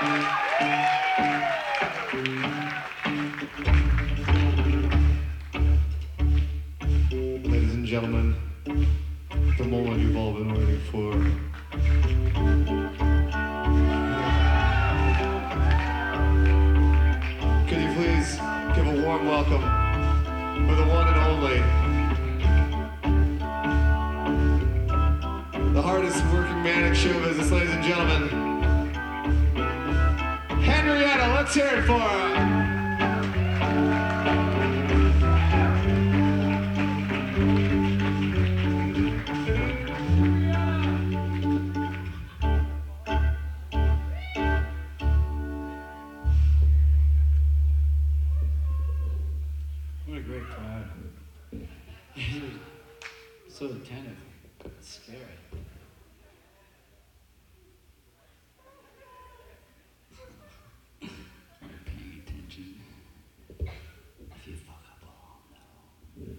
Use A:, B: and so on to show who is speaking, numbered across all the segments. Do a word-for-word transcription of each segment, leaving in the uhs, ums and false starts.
A: Ladies and gentlemen, the moment you've all been waiting for. Could you please give a warm welcome for the one and only, the hardest working man in show business, ladies and gentlemen, Henrietta. Let's hear it for her.
B: What a great crowd. So attentive. It's scary. Aren't paying attention. If you fuck up, I'll know.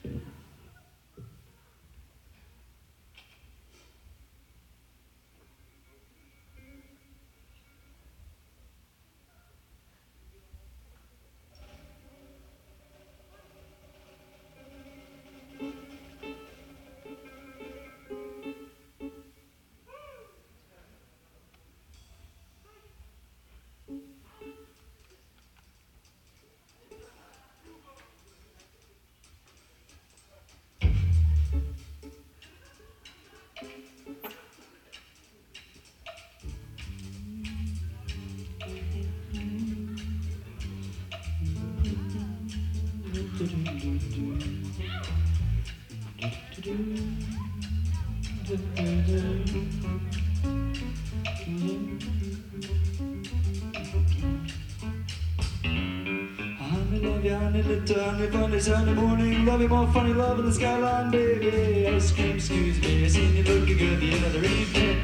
B: Honey, funny Sunday morning, love you more funny love in the skyline, baby. Ice cream, excuse me, I seen you looking good the other evening.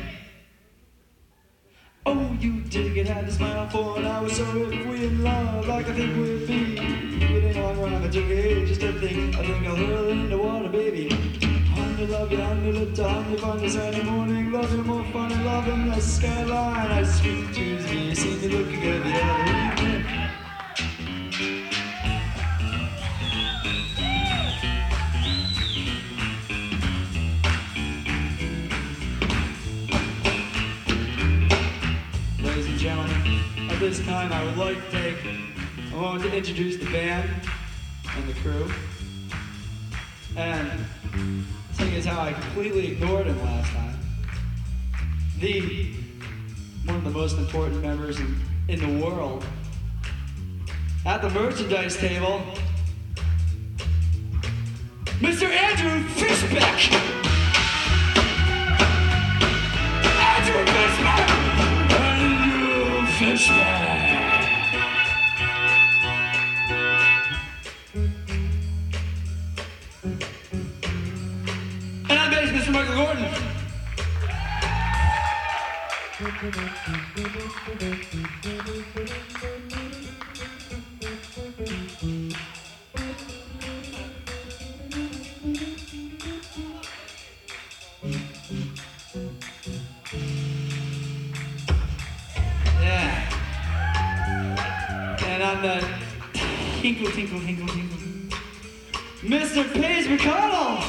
B: Oh, you did get had to smile for an hour, so if we in love, like I think we'd be, it ain't long rhyme, it took ages to think. I think I'll hurl it in the water, baby. Honey, love you, honey, little honey, funny Sunday morning, love you more funny love in the skyline. Ice cream, excuse me, I seen you looking good the other evening. At this time, I would like to take a moment to introduce the band and the crew. And seeing as how I completely ignored him last time, the one of the most important members in, in the world at the merchandise table, Mister Andrew Fishbeck. Andrew Fishbeck. Fishbeck. And on bass, Mister Michael Gordon. The tinkle, tinkle, tinkle, tinkle. Mister Paige McConnell!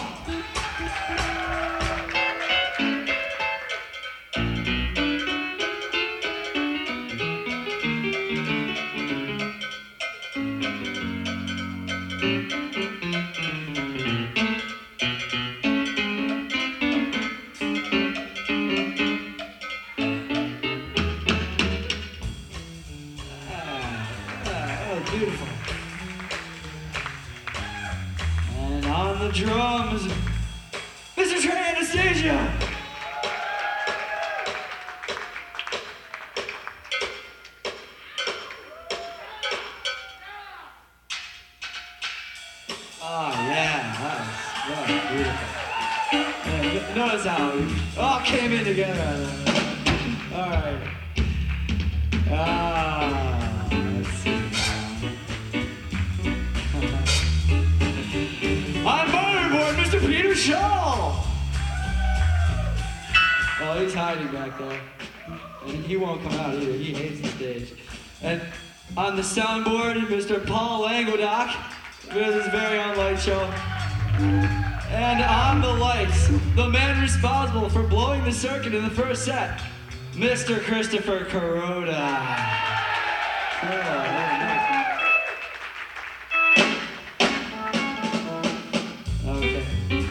B: Beautiful. And on the drums, Mister Trey Anastasia. Oh yeah, that was, that was beautiful. Yeah, notice how we all came in together. All right. Ah. Peter Shaw! Oh, he's hiding back there. And he won't come out either. He hates the stage. And on the soundboard, Mister Paul Languedoc with his very own light show. And on the lights, the man responsible for blowing the circuit in the first set, Mister Christopher Kuroda. Oh, nice. Okay.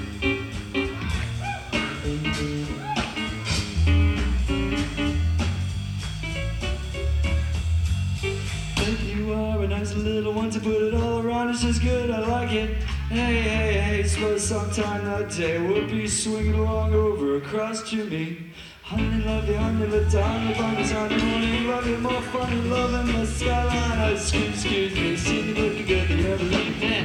B: If you are a nice little one to put it all around, it's just good, I like it. Hey, hey, hey, suppose sometime that day we'll be swinging along over across Jimmy. Honey, love you, honey, let down the bunnies on the morning. Love you, more fun and love in the skyline. Excuse, excuse me, see me looking good, you ever leave me?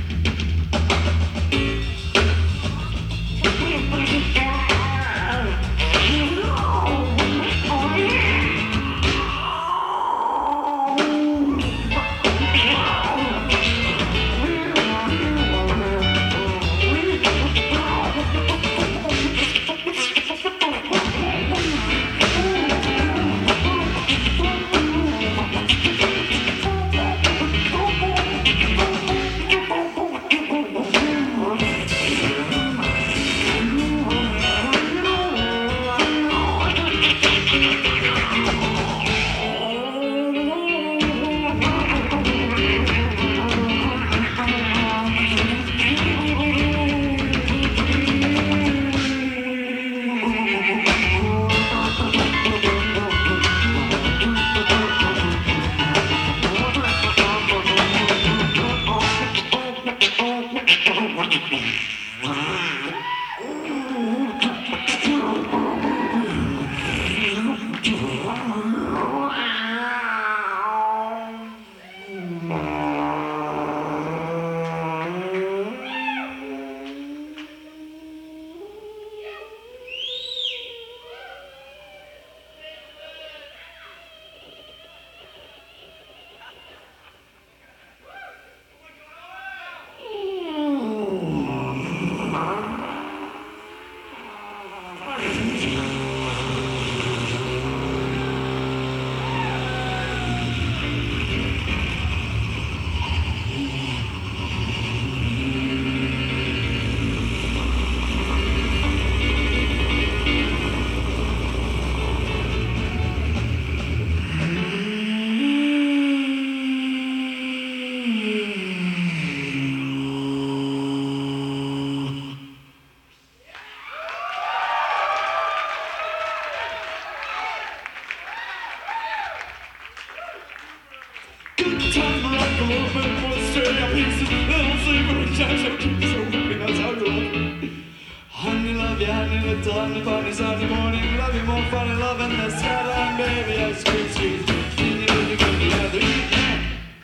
B: Honey, love you, honey, little honey, funny Sunday morning. Love you more funny, love in the skyline, baby. I squeeze, squeeze, squeeze, you really good the other evening.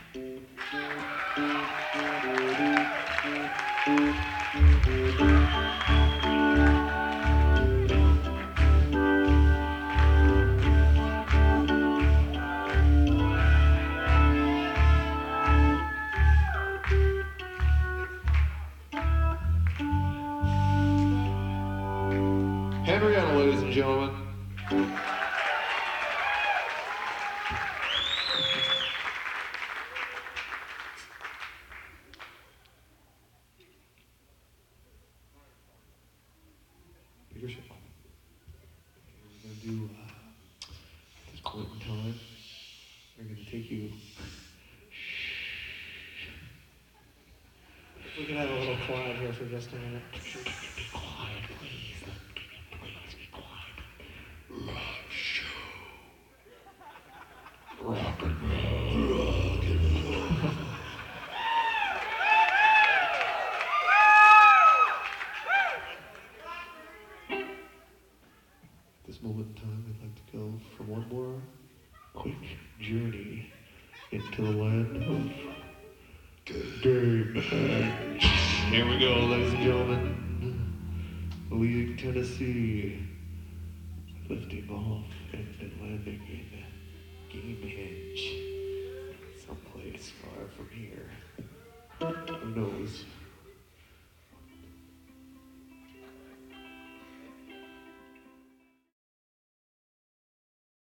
A: Henrietta, ladies and gentlemen. Leadership. We're going to do, uh, at this point in time, we're going to take you.
C: We can have a little quiet here for just a minute.
A: Be quiet, please. Please be quiet. Rock show. Rock and roll. Rock and roll. At this moment in time, I'd like to go for one more quick journey into the land of Dave. Here we go, ladies and gentlemen. Leading Tennessee, lifting off into